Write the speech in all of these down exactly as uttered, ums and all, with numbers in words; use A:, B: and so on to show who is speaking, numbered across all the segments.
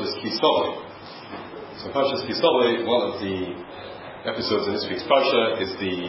A: Parshas Kisavai. So Parshas Kisavai, one of the episodes in this week's Parsha, is the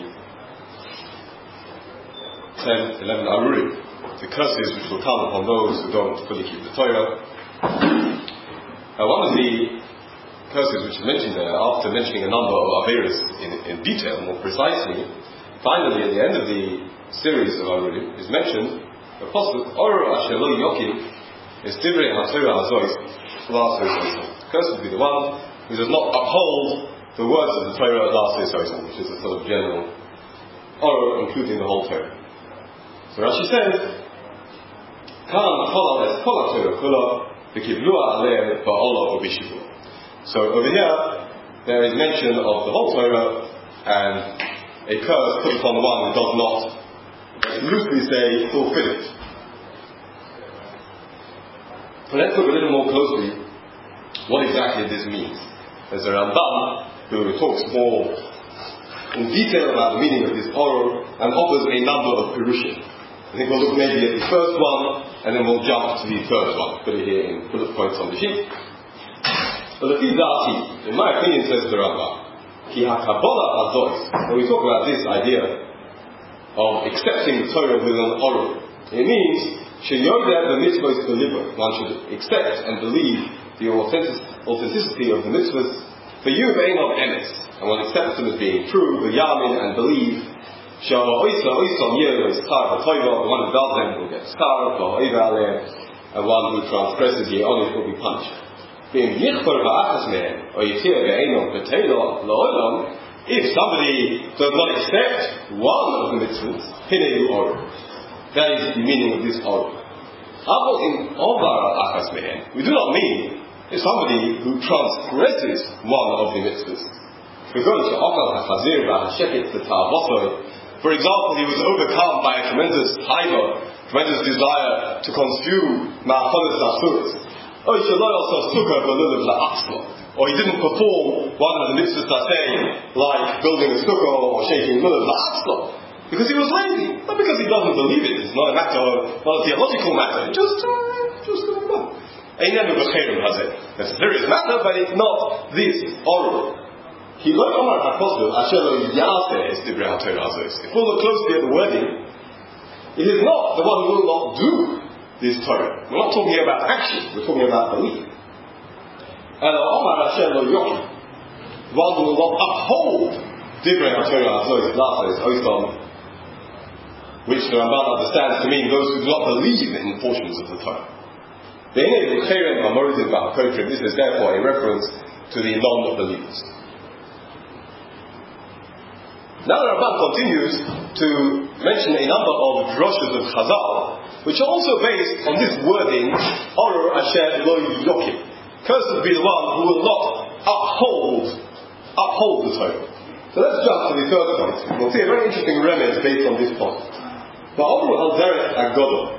A: ten, eleven Arurim, the curses which will come upon those who don't fully keep the Torah. Now, one of the curses which is mentioned there, after mentioning a number of Averas in, in detail, more precisely, finally at the end of the series of Arurim is mentioned the pasuk Oror Asher Lo Yokim is Divrei HaTorah Hazois Last Oisom. Cursed will be the one who does not uphold the words of the Torah Last Oisom, which is a sort of general Oror including the whole Torah. So Rashi says, Kan Kol Es Kol HaTorah Kula V'Kivlua Aleim Ba'olah U'Bishivu. So over here there is mention of the whole Torah and a curse put upon the one who does not, let's loosely say, fulfill it. So let's look a little more closely what exactly this means. There's a Rambam who talks more in detail about the meaning of this Oror and offers a number of Pirushim. I think we'll look maybe at the first one and then we'll jump to the third one. Put it here in bullet points on the sheet. But the Fidati, in my opinion, says the Rambam, Ki HaKabbalah Hazois, when we talk about this idea of accepting the Torah with an Oror, it means Sheyodah the mitzvahs delivered. One should accept and believe the authenticity of the mitzvahs. For you, vein of emes, and one accepts them as being true. V'yamin, and believe. Shal oisa oisam yeh skar v'toiva. The one who does them will get skar v'oiva aleh, and one who transgresses yeh on it will be punished. V'im yichor v'achas mehem, or yitir ve'enom v'teilo la'olam. If somebody does not accept one of the mitzvahs, hinei oror. That is the meaning of this Oror. We do not mean if somebody who transgresses one of the mitzvahs. For example, he was overcome by a tremendous haiva, tremendous desire to consume ma'achodes asuras. Or he didn't perform one of the mitzvahs that say, like building a sukkah or shaking lulav la'atzlo. Because he was lazy, not because he doesn't believe it. It's not a matter of, not a theological matter. Just, uh, just a matter. It's a serious matter, but it's not this Oror. If we look closely at the wording, it is not the one who will not do this Torah. We're not talking about action, we're talking about belief. And Omar Hashem lo yokim, one who will not uphold Divrei HaTorah Hazois, which the Ramban understands to mean those who do not believe in portions of the Torah. This is therefore a reference to the non-believers. Now the Ramban continues to mention a number of droshes of Chazal, which are also based on this wording, Oror Asher Lo Yokim. Cursed will be the one who will not uphold, uphold the Torah. So let's jump to the third point. We'll see a very interesting remez based on this point. Ba'omu al-Zeret Agodo.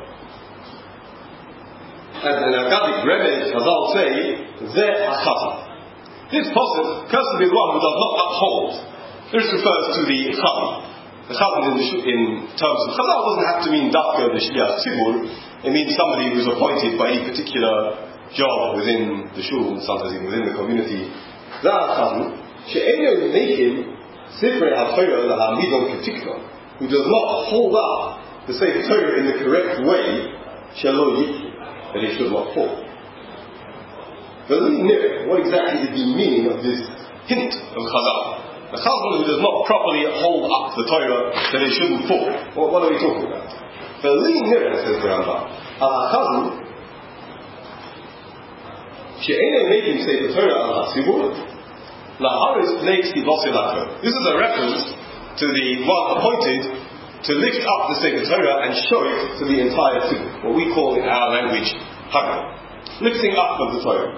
A: As an Agadic remez, Chazal say, Zeh HaChazan. This pasuk, cursed be the one who does not uphold. This refers to the Chazan. The Chazan in, in terms of Chazal doesn't have to mean Dafka the Shliach Tzibur. It means somebody who's appointed by any particular job within the shul, sometimes even within the community. Zeh HaChazan. She'enu Neikim Sifrei HaTorah L'Hamidon Ketikno, who does not hold up the Sefer Torah in the correct way, Shelo Yiki, that he should not fall. But let me know what exactly is the meaning of this hint of Chazal. A Chazal who does not properly hold up the Torah, that he shouldn't fall. What, what are we talking about? But let me know, says the Rambam, Al-Chazal, She'ene making Sefer Torah al-Hatzibur, this is a reference to the one appointed to lift up the Sefer Torah and show it to the entire Tzibur, what we call in our language Haggah, lifting up of the Torah.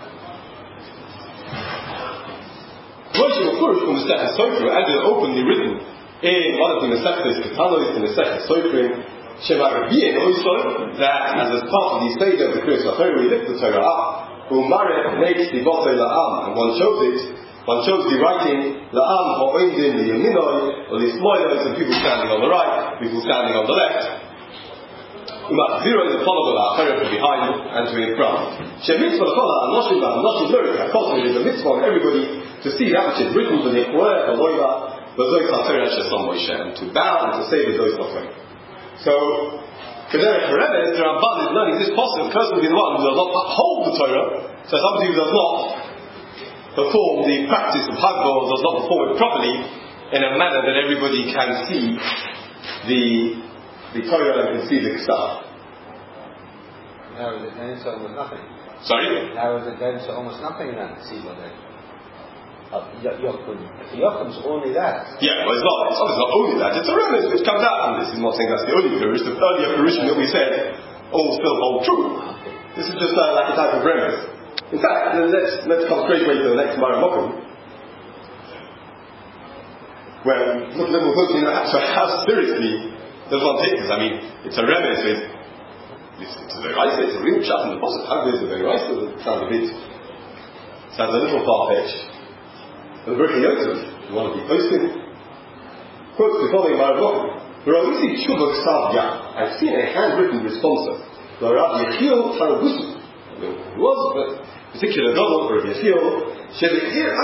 A: Moshe Mefurish from the Sefer Sofrim, as is openly written in one of the Mesechtes Ketanos in the Sefer Sofrim, Shema Rabbein also, that as a part of the Seder of the Kriyas HaTorah, we lift the Torah up, Umareh makes the Bosei La'am, and one shows it. One shows the writing, La'am ha'oindim liyaminoi, or lismoinos, and people standing on the right, people standing on the left. Umat zero is followed by from behind and to in front. Shemitzvah Chola, Anoshim, Anoshim Lurik, Hakotim, is a mitzvah on everybody to see that which is written for the Equoya, the Loiva, the Zois HaTorah Shesam Moshe, and to bow and to say the Zois HaTorah. So, Kedere Peremes, the Ramban is learning this possible. The person will be the one who does not uphold the Torah, so somebody who does not perform the practice of Hagbo, does not perform it properly, in a manner that everybody can see the the Torah and can see the Ksaf.
B: Now is it going to almost nothing?
A: Sorry?
B: Now is it going to almost nothing then? See what they Yochum. Yochum's only that.
A: Yeah, well it's not, it's not, it's not only that, it's a remnant which comes out from this. I'm not saying that's the only Pirush, the earlier Pirushim that we said all still hold true. Okay. This is just uh, like a type of remnant. In fact, let's, let's come straight away to the next Mara Mokum, where look a little closer, you know, how, how seriously does one take this? I mean, it's a remnant, so it's, it's, it's a very nice, it's a real chat in the process. How good is it very nice? It sounds a bit, sounds a little far-fetched. The Berkei Yosef, you want to be posting, quotes the following by Rabbi. I've seen a handwritten response. The Rabbi Yechiel Tarabusu. It was a particular novel for Rabbi Yechiel. There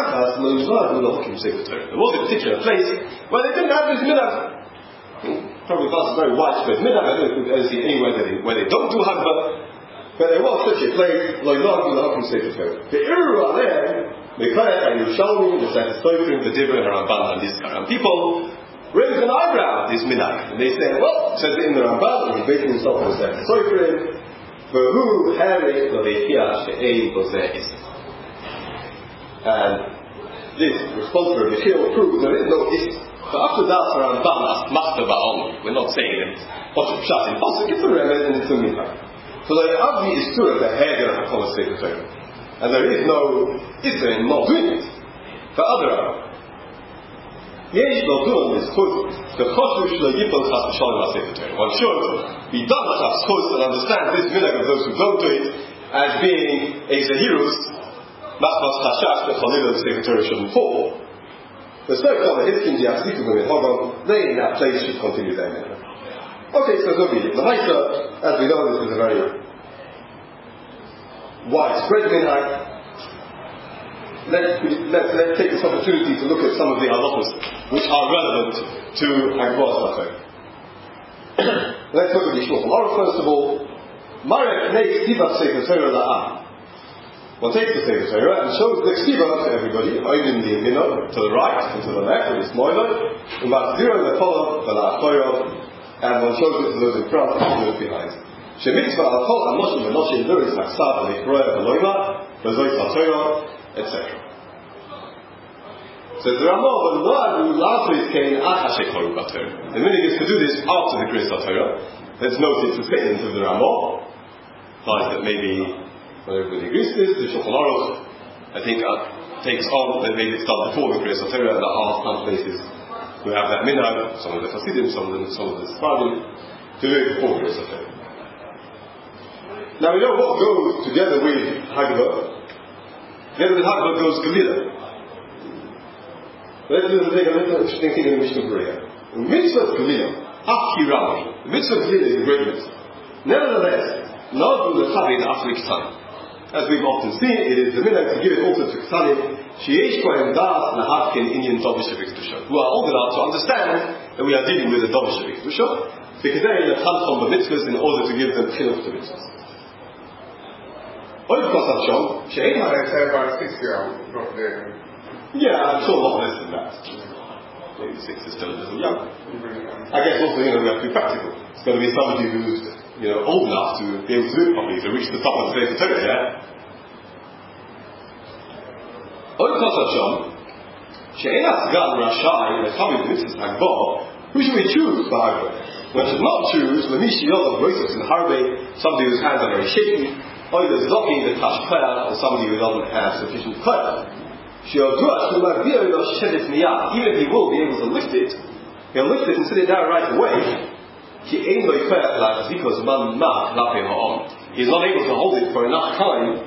A: was a particular place where they didn't have this minhag. Probably that's a very widespread minhag. I don't think there's anywhere that they, where they don't do Hagba. But there was such a place, like Lord in the Hokim Sefer Torah. The Iru Aleh, Mekayach and Yerushalmi, the Sefer Sofrim, the Dibra, the Ramban, and Dizkar. And people raise an eyebrow at this minhag. And they say, well, it says it in the Ramban, and he's basing himself on the Sefer Sofrim, V'hu Herek L'Vechiach She'ei Bozeh Isra. And this response for Yechiel proves there is no Isra. So after that, the Ramban, Master Ba'on, we're not saying that what's the Pshat in Pasuk, it's a remez and it's a minhag. So the Avdi is true as a head of HaKol Sefer Torah. And there is no Isra in not doing it. For other Yesh Lo Dun is quoted, the Choshush Lo Yipol Chas V'Shalom HaSefer Torah. One should be done Chas Chos and understand this minhag of those who don't do it as being a Zahirus, Masmas Chashash, that Chalilah the Sefer Torah shouldn't fall. The Stoic of the Hiskins, Yachzikum, and Hogam, they in that place should continue their minhag. Okay, so so be it. The Maisa, as we know, this is a very widespread minhag. Let's, let's, let's take this opportunity to look at some of the halachos which are relevant to Hagboas HaTorah. Let's look at the Shulchan Aruch first of all. Marek makes Ksivat Sefer Torah La'am. One takes the Sefer Torah and shows the Ksivat to everybody, Oidim the Yemino, to the right and to the left, with this Moilo, Umat Zero Le'Tolov, V'La'Choyov, and one shows it to those in front and those behind. Shemitzvah al kol hamoshim v'noshim luris haksav v'nechroya v'loima v'zois ha'torah, et cetera. Says the Ramah, but the one who last week came at Hashekhoru B'Torah. The minhag is to do this after the Kriyas HaTorah. Let's note it's a statement of the Ramah. Implies that maybe when everybody agrees to this, the Shulchan Aruch, I think, uh, takes on that maybe it starts before the Kriyas HaTorah, and there are some places who have that minhag, some of the Hasidim, some of the, some of the Sephardim, to do it before Kriyas HaTorah. Now we know what goes together with Hagba. Together with Hagba goes Gelilah. Let's take a little interesting thing in the Mishnah Berurah. The mitzvah of Gelilah, Akirami, the mitzvah of Gelilah is a great mitzvah. Nevertheless, Nadu L'Chavin after K'tanim. As we've often seen, it is the minhag to give it also to K'tanim, Sheyesh Kohen Das L'Havkin Inyan Dovish V'Kedusha, who are old enough to understand that we are dealing with a Dovish V'Kedusha, because they are L'Chamchom B'Mitzvahs in order to give them Chinuch to mitzvahs. Oiv Kosam Shom, Sheyesh
C: I say about six year old, not there.
A: Yeah, I'm sure a lot less than that. Maybe six is still a little young. I guess also, you know, we have to be practical. It's got to be somebody who's, you know, old enough to be able to do it properly, to reach the top of the Sefer Torah, yeah? Oiv Kosam Shom, She'en Asgan Rashai, the Chavim Mitzvahs Hagbo, who should we choose for Hagbo? One should not choose Lamishi Yodov Roisos in Harbe, somebody whose hands are very shaky, or either Zoki the Tashkaya, or somebody who doesn't have sufficient Kaya. Even if he will be able to lift it, he'll lift it and sit it down right away. He's not able to hold it for enough time.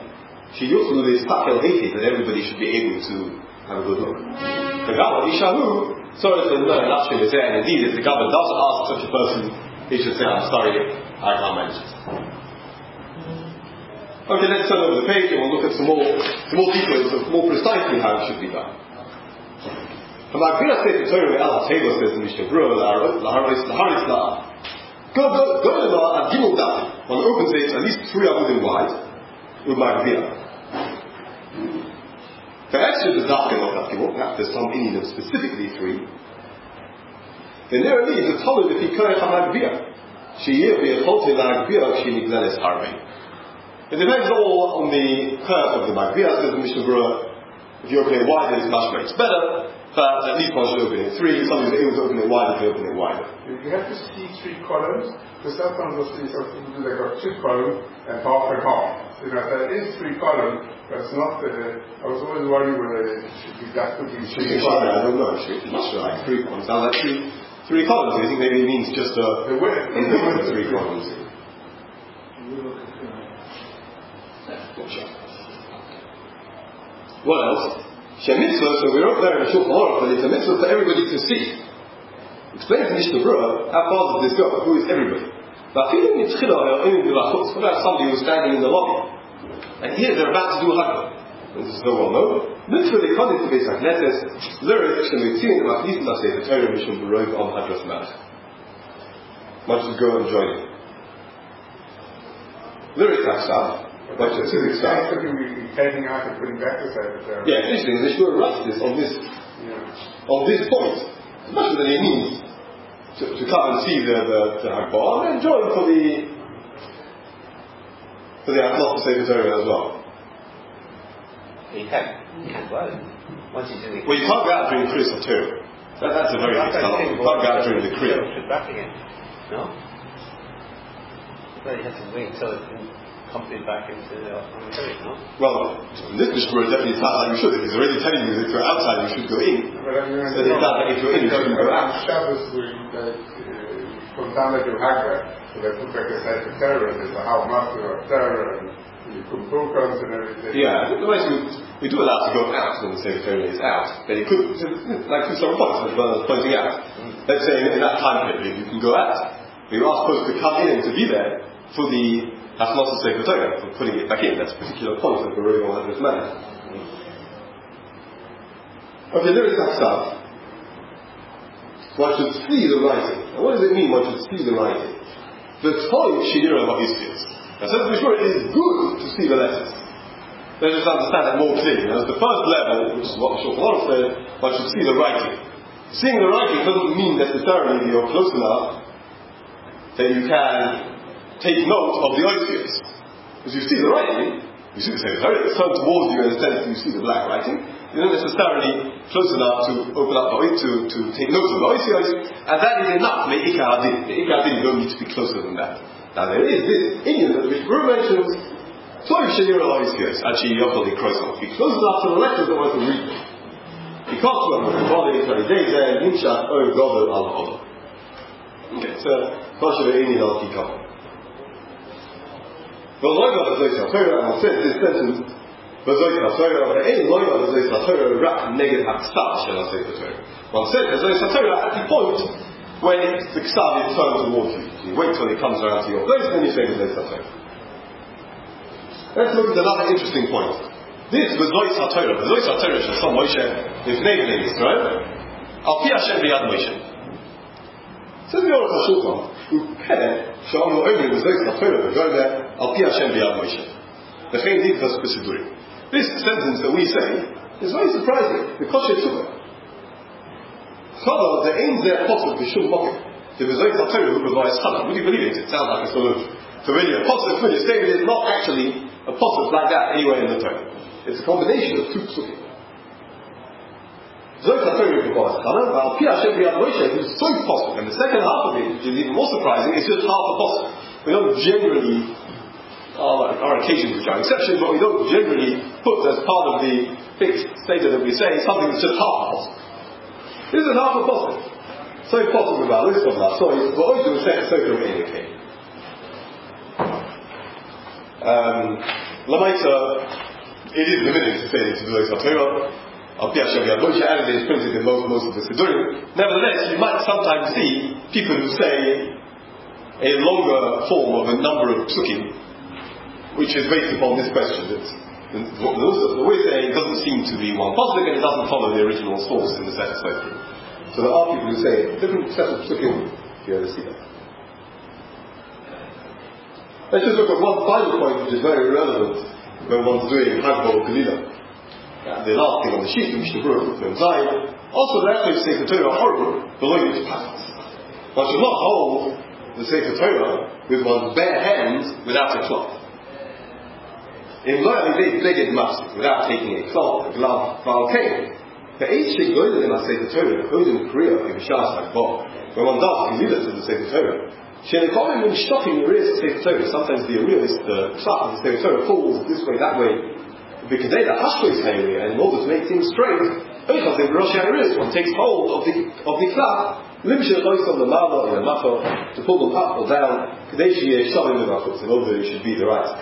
A: That everybody should be able to have a good look. The Gabba Ishahu, sorry for no Nashim is there, and indeed if the Gabba does ask such a person, he should say, I'm sorry, I can't manage it. Okay, let's turn over the page and we'll look at some more, some more details of more precisely how it should be done. Hamagvira Sefer Torah Al HaTeva says in Mishnah Berurah, Laharis La. Go, go, go to the at Gimel Daf, on the open space, at least three amudim wide, with Magvira. For extra the Daf Gimel Daf Gimel, perhaps there's some in them specifically three. Then there is a Talmud if he Koyach HaMagvira. She'yir v'yacholti Magvira She'nigleles Harvei. It depends all on the curve of the Magvira, says the Mishnah Berurah. If you open it wider, it's much more, it's better. But at least one should open it three. Some is able to open it wider, if you open it wider.
C: You have to see three columns, because sometimes you'll see some people do, they've got two columns and half and half. So you know, that is three columns, but it's not, uh, I was always worried whether it should be, that could be three columns.
A: I don't know, it must be like three columns. Sounds like three, three columns. I think maybe it means just a,
C: the width,
A: a width of three columns. What else? Shemitzvah, so we wrote there in the Shulchan Aruch, but it's a mitzvah for everybody to see. Explains in Mishnah Berurah, how far does this go? Who is everybody? But what about somebody who's standing in the lobby? And here they're about to do a haggadah. This is so well known. Mitzvah they come into Beis HaKnesses, Lurid, Shemitzin, and Machlisin Aseh, the Torah Mishnah Berurah on Hadras Melech. Why don't you go and join it? Lurid Haksav.
C: But it's going to be taking out and putting back the Sefer Torah.
A: Yeah, interesting. They should write this on this yeah. on this point. Especially that it means to, to come and see the the, the Haggadah and join for the for the Haggadah Sefer Torah as well.
B: You can, you can go out. Once you do it.
A: Well, you can't go out during Kriyas Torah. That, that's a very big start. You can't go out during the Kriyas.
B: No. But you have to wait until it can come back into the Torah, no?
A: Well, in this Mishnah definitely sounds like you should. He's already telling you that if you're outside, you should go in.
C: But I mean,
A: so it sounds like if you're in, you shouldn't go out.
C: Shabbos, we from time to Haggadah, so they put back a Sefer Torah, there's a how much of Torah, and you put programs and everything.
A: Yeah, otherwise we, we do allow to go out when the Sefer Torah is out. But it could, like to some points, as well as pointing out. Let's say in that time period, you can go out. But you are supposed to come in and to be there for the That's not the Sefer Torah, for putting it back in. That's a particular point of the Berurah on Hadras Melech. Okay, there is that stuff. One should see the writing. Now what does it mean one should see the writing? The Toy Shirira Ba'Hiskias. Now says the Mishnah, it is good to see the letters. Let's just understand it more clearly. Now the first level, which is what the Shulchan Aruch said, one should see the writing. Seeing the writing doesn't mean necessarily that you're close enough that you can take note of the oisius. Because you see the writing, you see the Sefer Torah, it's turned towards you in a sense you see the black writing. You're not necessarily close enough to open up the oisius, to, to take note of the oisius, and that is enough. Me'ikar hadin. Me'ikar hadin, you don't need to be closer than that. Now there is this Indian that which Berurah mentions, Toy Shirira oisius, actually Yochel Ikrosan. Be close enough to the letters that one can read them. You can't do it with the body, twenty days there, Nimshach, O, Godel, Al Hodel. Okay, so, Pasha Ve'ini Al Kikam. Well, Loiva Bezois HaTorah, and I'll say this sentence, Bezois HaTorah, Ve'ein Loiva Bezois HaTorah, Rak Neged HaKsav Shel HaSefer Torah. One said Bezois HaTorah at the point when the Ksav is turned towards you. So you wait till it comes around to your place, and then you say Bezois HaTorah. Let's look at another interesting point. This Bezois HaTorah, Bezois HaTorah Shel Som Moshe, is named in Israel, Al Pi Hashem B'Yad Moshe. Says the Aruch HaShulchan, Upeh, Sha'anu Omer Bezois HaTorah, go there, Al Pi Hashem B'Yad Moshe. V'chein Dikvas B'Sidurim. This sentence that we say is very surprising. The Kosher Tzubah. Chada, the aim there possible B'Shum Mokim. The Bezois HaTorah who provides Chada. Would you believe it? It sounds like a solution. So really, a positive when you say it is not actually a positive like that anywhere in the Torah. It's a combination of two psukim. Bezois HaTorah provides Chada, but Al Pi Hashem B'Yad Moshe is so positive. And the second half of it, which is even more surprising, is just half a positive. We don't generally, oh, there are occasions which are exceptions, but we don't generally put as part of the fixed data that we say something that's just half a positive. This is half a positive. So positive about this one now. So, but always do a second circle of indicate. Um, Lamaita, it is limited to say this to Bezois HaTorah. Al Pi Hashem B'Yad Moshe, and it is printed in most, most of the Sidurim. Nevertheless, you might sometimes see people who say a longer form of a number of psukim which is based upon this question. That the way saying doesn't seem to be one positive, and it doesn't follow the original source in the set of Sotrim. So there are people who say different set of psukim. You ever see that? Let's just look at one final point which is very relevant when one's doing Hagbal Galila. The last thing on the sheet, the Mishnah Berurah, also the actual Sefer Torah horror belonging to Packers. One should not hold the Sefer Torah with one's bare hands without a cloth. In learning they beged masik without taking a cloth, a glove, valkein. The eight shig goyim in a Sefer Torah, Odin Korea, in B'Shas Hagbal, when one does Galila to the Sefer Torah, Shenekomim when stopping the rears of Sefer Torah, sometimes the rears, the cloth of the Sefer Torah falls this way, that way. Because they the Hashkois Hayri, and in order to make things straight, one takes hold of the of the cloth, Limshir Lois on the Mala or the Mato, to pull them up or down, Kadeshi Shavim the Matos, in order it should be the right.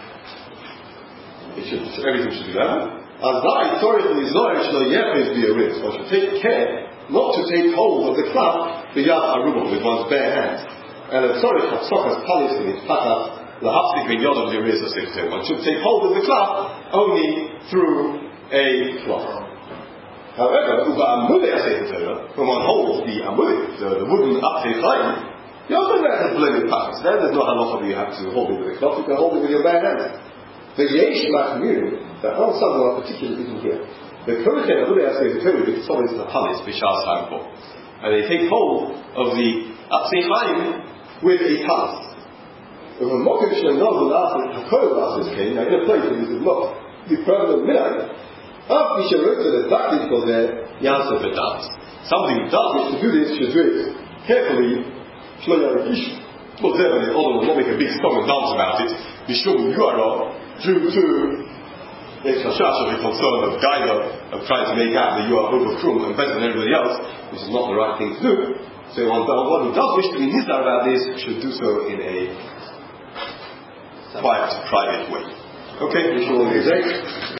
A: It should, everything should be that. As that historically is not actually yet going to be a risk. One should take care not to take hold of the cloth, the Yad Arubah, with one's bare hands. And a sorry Sokas Palis in its Patas, the Hafsik bin Yod of the Riz of Sifte. One should take hold of the cloth only through a cloth. However, Uba Amuleh Sefer Torah, when one holds the Amuleh, the, the wooden Aptei Chaim, you also have to blame with Patas. Then there's no halacha where you have to hold it with a cloth, you can hold it with your bare hands. The Yesh Machmirim, that aren't some that are particularly written here. The Kohen Amuleh Sefer Torah, because someone is the Palis, Bishas Hagbal. And they take hold of the Aptei Chaim with a pass. If a Mokim Shem knows the last Hakoyim last came, now in a place where you could look, the permanent minhag, after Misha wrote that exactly for their Yansa Bedat. Somebody who does wish to do this should do it carefully, Shloya Rikish. Well, there, and although will not make a big song and dance about it, be sure you are due to a chashash of a concern of Gaida, of trying to make out that you are overcome and better than everybody else, which is not the right thing to do. So one, one who does wish to be nizar about this should do so in a quiet, private way. Okay, wish you all a good day.